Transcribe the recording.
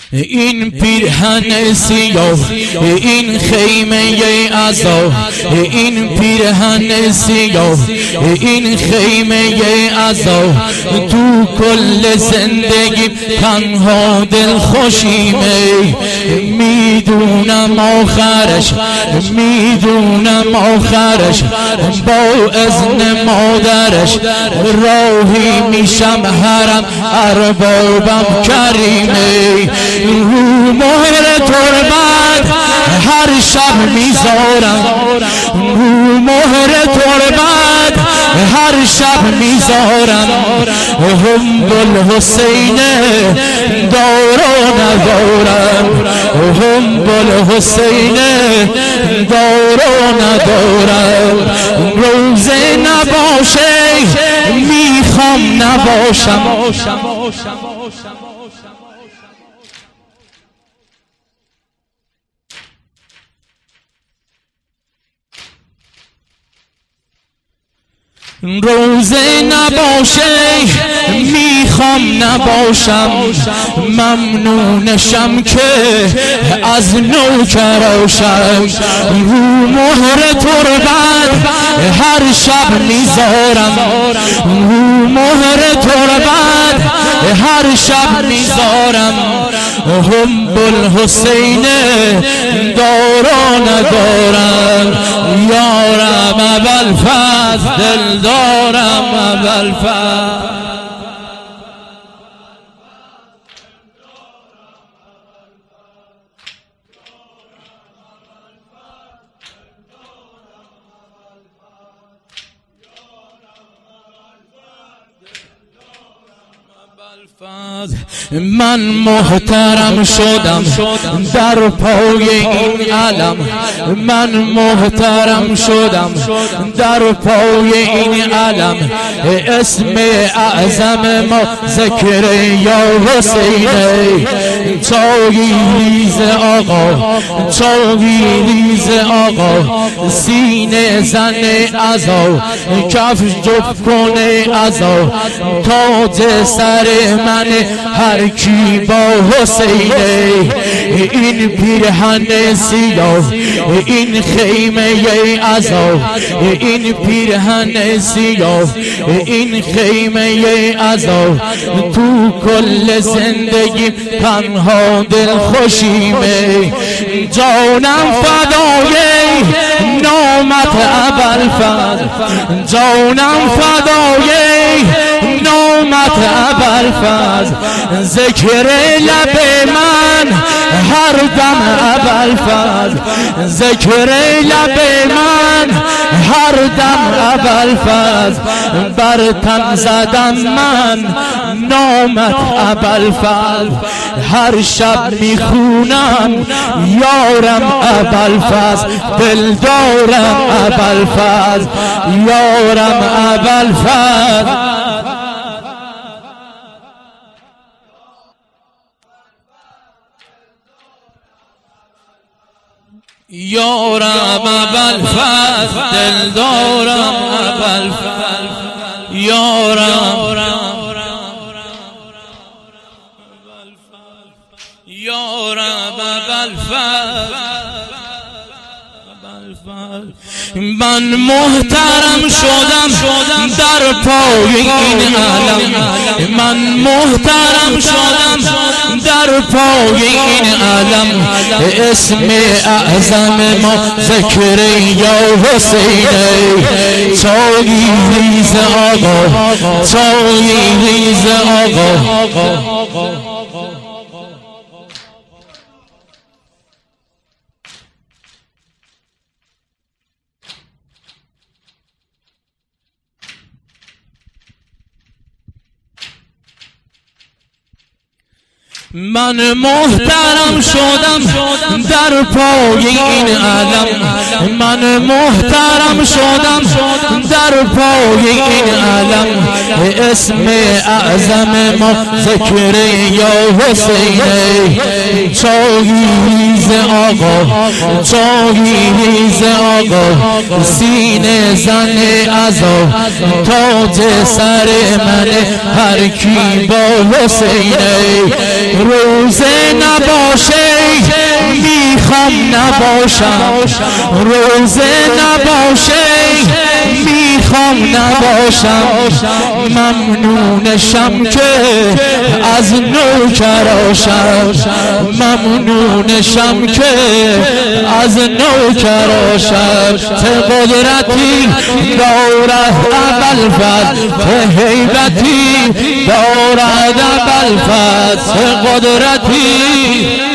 این پیرهن سیاه، این خیمه عزا، این پیرهن سیاه، این خیمه عزا، تو کل زندگی تنها دل خوشیمه. میدونم آخرش، میدونم آخرش با اذن مادرش راهی میشم حرم اربابم کریمه. رو مهر تربت هر شب میذارم، رو مهر تربت هر شب میذارم. هم بالحسین دار و ندارم، هم بالحسین دار و ندارم. روزه نباشه میخوام نباشم. روزه نباشه میخوام نباشم. ممنونشم که از نوکراشم. رو مهر تربت هر شب میذارم، رو مهر تربت هر شب میذارم. هم بالحسین دارا ندارم. یارم ابوالفضل دل دارم ابوالفضل. من محترم شدم در پای این علم، من محترم شدم در پای این علم. اسم اعظم ما ذکر یا حسینه. چایی ریز آقا، چایی ریز آقا، سینه زن عزا، کف جفت کنه عزا. تاج سر من هر کی با حسینه. این پیرهن سیاه، این خیمه عزا، این پیرهن سیاه، این خیمه عزا. تو کل زندگی تنها دل خوشیمه. جانم فدای نامت ابوالفضل، جانم فدای نامت ابوالفضل. ذکر لب من هر دم ابوالفضل، ذکر لب من هر دم ابوالفضل. بر تن زدم من نامت ابوالفضل. هر شب میخونم یارم ابوالفضل، دل دارم ابوالفضل، یارم ابوالفضل. یارم ابوالفضل، دل دارم ابوالفضل، یارم ابوالفضل. من محترم شدم در پای این علم، من محترم شدم در پای این علم. اسم اعظم ما ذکر یا حسینه. چایی ریز آقا، چایی ریز آقا. من محترم شدم در پای این علم، من محترم شدم در پای این علم. اسم اعظم ما ذکر یا حسینه. چایی ریز آقا، چایی ریز آقا، سینه زن عزا. تاج سر من هر کی با حسینه. روزه نباشه میخوام نباشم، روزه نباشه میخوام نباشم. ممنونشم که از نوکراشم، ممنونشم که از نوکراشم. چه قدرتی دارد ابوالفضل، چه هیبتی دارد ابوالفضل، چه قدرتی